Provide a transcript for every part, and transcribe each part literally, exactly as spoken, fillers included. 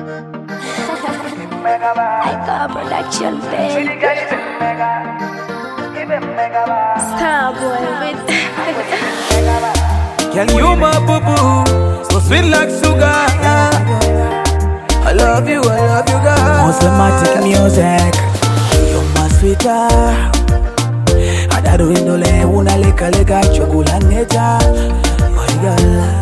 Icon Production, baby. Starboy with Girl, you my boo-boo, so sweet like sugar. I love you, I love you, girl. Osematic music, you're my sweetheart. Adado indole una leka leka chokula neta. My girl,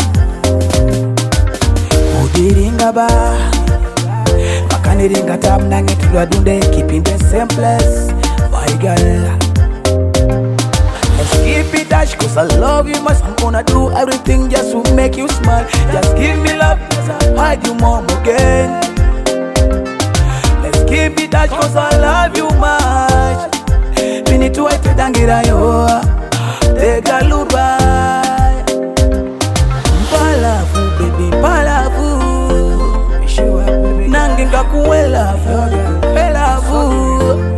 udiringa ba, makaniringa tab nange tudunde, keeping the same place. My girl, let's keep it dash, cause I love you much. I'm gonna do everything just to make you smile. Just give me love, hide you mom again. Let's keep it dash, cause I love you much. Bini tuwa ite dangira yo, tega luba. Mpalafu baby, mpalafu. Nanginga kuwelafu, pelafu.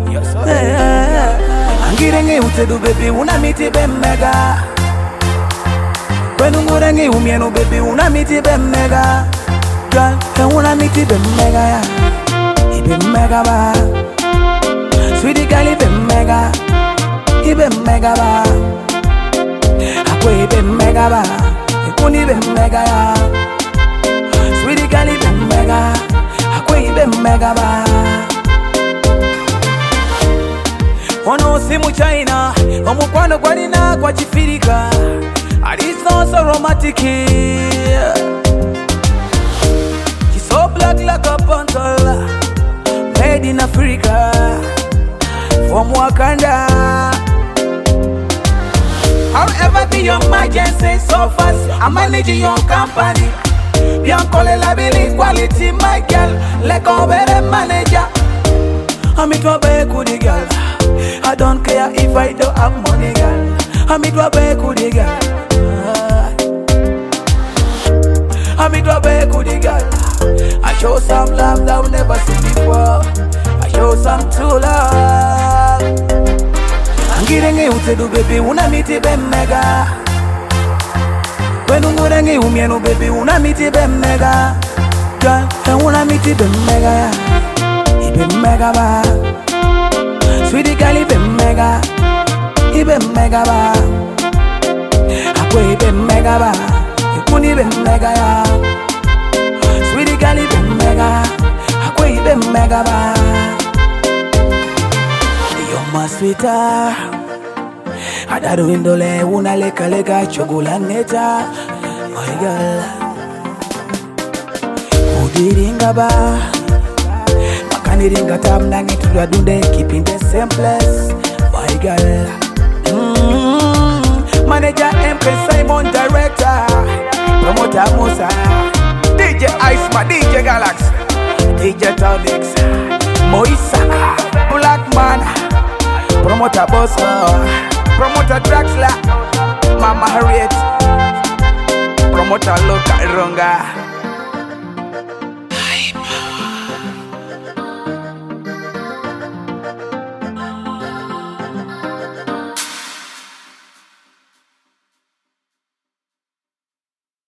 Angirenge utedu baby, unamiti bemmega. Kwenu ngurenge umienu baby, unamiti bemmega. Girl, unamiti bemmega ya. Ibemmega ba. Sweetie girl, ibemmega. Ibemmega ba. Akwe ibemmega ba. Ikuni ibemmega ya. Sweetie girl, ibemmega. Akwe ibemmega ba. Ono simu China, omukwano gwalina kwa chifirika. It's not so romantic. She's so black like a panther, made in Africa, from Wakanda. However, be your emergency so fast, I'm managing your company. Bianco la bili quality, my girl, like a better manager. I'm it to be good girl. I don't care if I don't have money, girl. I'm it to be good girl. I'm it to be good girl. I show some love that I've never seen before. I show some true love. Angirenge utedu baby, unamiti bemmega. Kwenu ngurenge umienu baby, unamiti bemmega. Girl, unamiti bemmega ya. Ibemmega ba. Sweetie girl, ibemmega. Ibemmega ba. Akwe ibemmega ba. Ikuni ibemmega ya. Sweetie girl, ibemmega. Akwe ibemmega ba. You're my sweetheart. Adado indole una leka leka chogula neta. My girl, udiringa ba. Makaniringa tab nange tudunde, keeping the same place. My girl, mm-hmm. Manager M K Simon, director, promoter Musa, D J Ice, my D J Galaxy, D J Tonics, Moisaka, Black Man, promoter Bosco, promoter Draxler, Mama Harriet, promoter Loka Ronga.